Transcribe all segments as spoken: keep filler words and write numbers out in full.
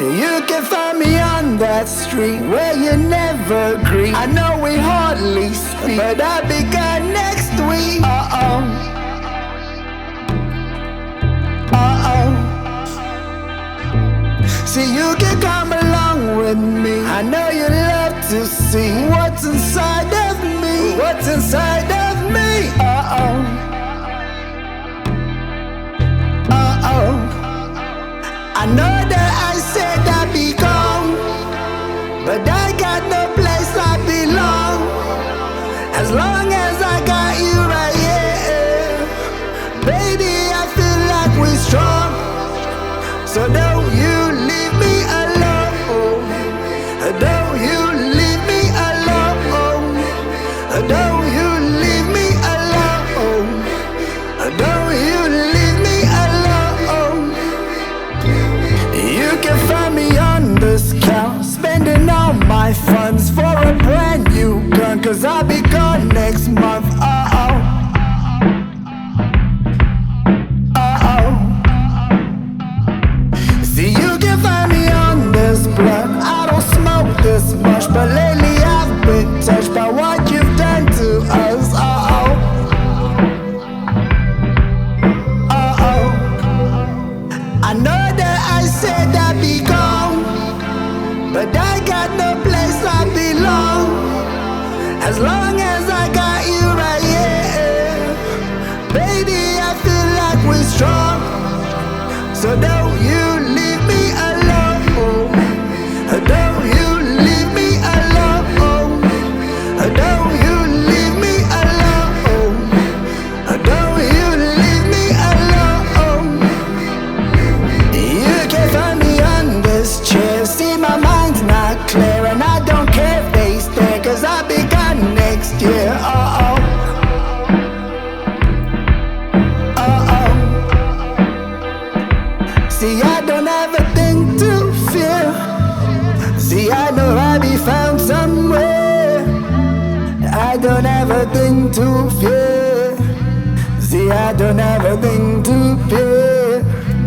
You can find me on that street where you never greet. I know we hardly speak, but I'll be gone next week. Uh-oh. Uh-oh. See, you can come along with me. I know you love to see what's inside of me. What's inside of me. Uh-oh. Uh-oh. I know that I said I'd be gone, but I got no place I belong. As long as I got you right here, baby, I feel like we're strong. So don't you leave me alone. Don't you leave me alone. Don't you leave me alone. Don't you leave me alone. You can find me on this couch, spending all my funds for a brand new gun, cause I'll be gone next month. Uh-oh. Uh-oh. See, you can find me on this blunt. I don't smoke this much, but lately I've been touched by what you've done to us. Uh-oh. Uh-oh. I know that I said I'd be gone, but I got no place I belong. As long as I got you right here, baby, I feel like we're strong. So don't you leave me alone. Don't you leave me alone. Don't you leave me alone. Don't you leave me alone. You can find me on this chair. See, my mind's not clear, and I don't care if they stare, cause I'll be gone next year. Uh-oh. Uh-oh. See, I don't have a thing to fear. See, I know I'll be found somewhere. I don't have a thing to fear. See, I don't have a thing to fear.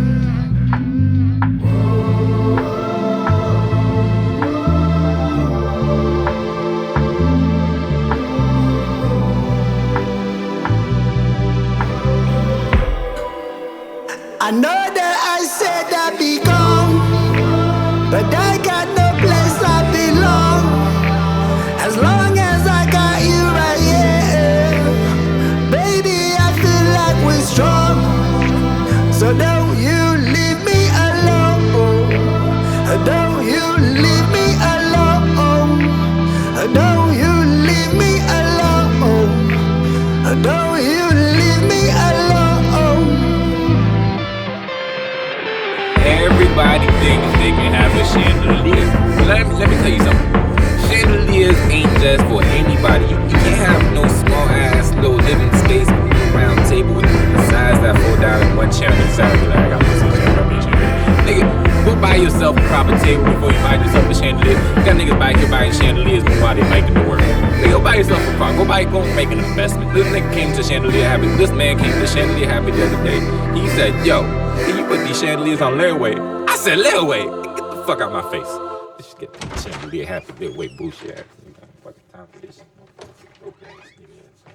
I know that I said I'd be gone, but I got no place I belong. As long as I got you right here, baby, I feel like we're strong. So don't you leave me alone. Don't you leave me alone. Don't you leave me alone. Don't you leave me alone. Everybody thinks they can have a chandelier. Let me, let me tell you something. Chandeliers ain't just for anybody. You, you can't have no small ass little living space with a round table with the sides that fall down in one chair on the side. Like, I got this chandelier. Nigga, go buy yourself a proper table before you buy yourself a chandelier. You got niggas back here buying chandeliers while they making the work. Nigga, go buy yourself a car. Go buy, go make an investment. This nigga came to Chandelier Happy. This man came to Chandelier Happy the other day. He said, yo, can you put these chandeliers on layaway? I said, layaway? Get the fuck out my face. Let's get the Chandelier Happy layaway bullshit. You got fucking time for this.